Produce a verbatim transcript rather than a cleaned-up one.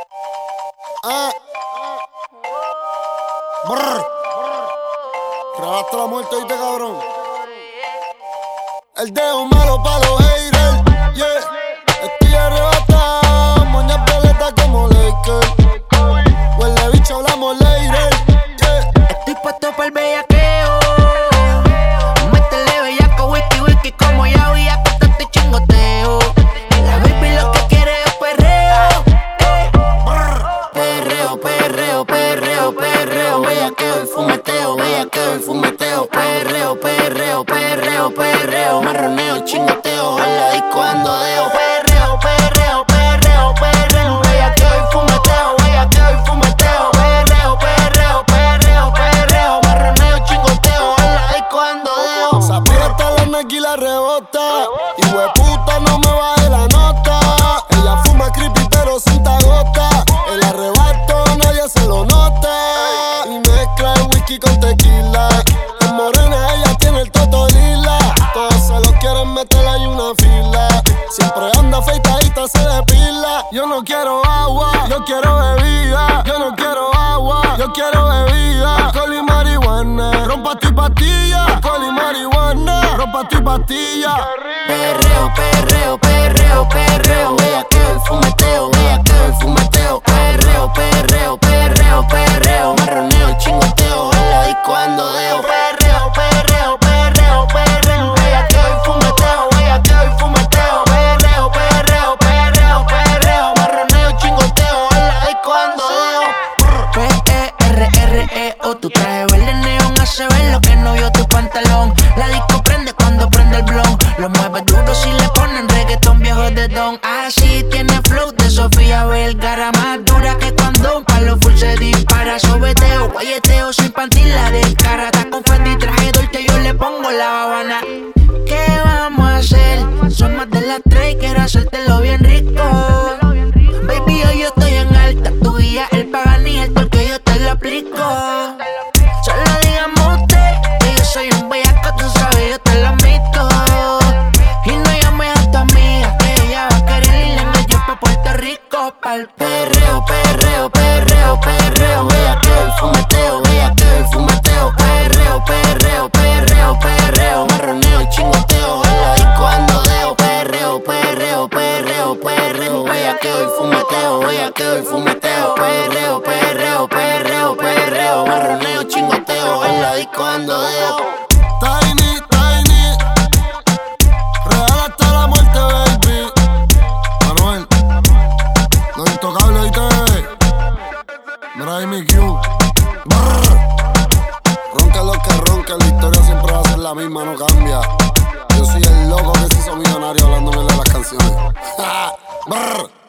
Ah. Brr. Grabaste la muerte, ¿oíste, cabrón? El dedo malo pa' los haters, yeah. Estoy arrebatado, moñas violetas como Lakers. Huele bicho, hablamos later, yeah. Estoy puesto para el bellaqueo. Métele bellaco, wiki wiki como ya voy a contarte chingoteo. La baby lo que quiere es perreo, eh. Perreo, perreo, perreo, perreo. Bellaqueo y fumeteo, bellaqueo y fumeteo. Perreo, perreo, perreo, perreo. Marroneo y chingoteo, en la disco ando deo. Perreo, perreo, perreo, perreo. Bellaqueo y fumeteo, bellaqueo y fumeteo. Perreo, perreo, perreo, perreo. Marroneo y chingoteo, en la disco ando deo. Se aprieta la negra y la rebota. Y hueputa no me baje la nota. Ella fuma creepy pero sin gota. El arrebato nadie se lo nota. Y mezcla el whisky con tequila. En morena ella tiene el toto lila. Todos se lo quieren meter ahí una fila. Siempre anda afeitadita, se depila. Yo no quiero agua, yo quiero bebida. Yo no quiero agua, yo quiero bebida. Alcohol y marihuana, rompa tu pastilla. Alcohol y marihuana, rompa tu pastilla. Perreo, perreo, perreo, perreo. Bellaqueo y fumeteo, bellaqueo y fumeteo. Perreo, perreo, perreo, perreo. Marroneo y chingoteo, en la disco ando deo. Perreo, perreo, perreo, perreo. Bellaqueo y fumeteo, bellaqueo y fumeteo. Perreo, perreo, perreo, perreo. Marroneo y chingoteo, en la disco ando deo. P E R R E O, tu traje verde neón hace ver lo que no vio tu pantalón. La disco prende cuando prende el blon. Lo mueve duro si le ponen reggaetón viejo de don. Así tiene flow de Sofía Vergara. Más dura que cuando un palo full se dispara. Sobeteo, guayeteo, sin panty la descara. Está con Fendi, traje Dolce, yo le pongo la Habana. ¿Qué vamos a hacer? Son más de las tres y quiero hacértelo bien rico. Baby, hoy yo estoy en alta. Tu guía, el Pagani, el torque yo te lo aplico. Solo digamos usted que yo soy un bellaco, tú sabes, yo te lo admito. Y no llames a tu amiga, que ella va a querer ir en ellos pa' Puerto Rico. Pa'l perreo, perreo, perreo, perreo. Bellaqueo y fumeteo, bellaqueo y fumeteo. Perreo, perreo, perreo, perreo. Marroneo y chingoteo, en la disco ando deo. Perreo, perreo, perreo, perreo. Bellaqueo y fumeteo, bellaqueo y fumeteo. Perreo, perreo, perreo, perreo. Marroneo y chingoteo, en la disco ando deo. Tiny, tiny, real hasta la muerte, baby. Manuel, los intocables, ¿oíste? Mira ahí mi Q. Brr. Ronca lo que ronca, la historia siempre va a ser la misma, no cambia. Yo soy el loco que se hizo millonario hablándome de las canciones. Brr.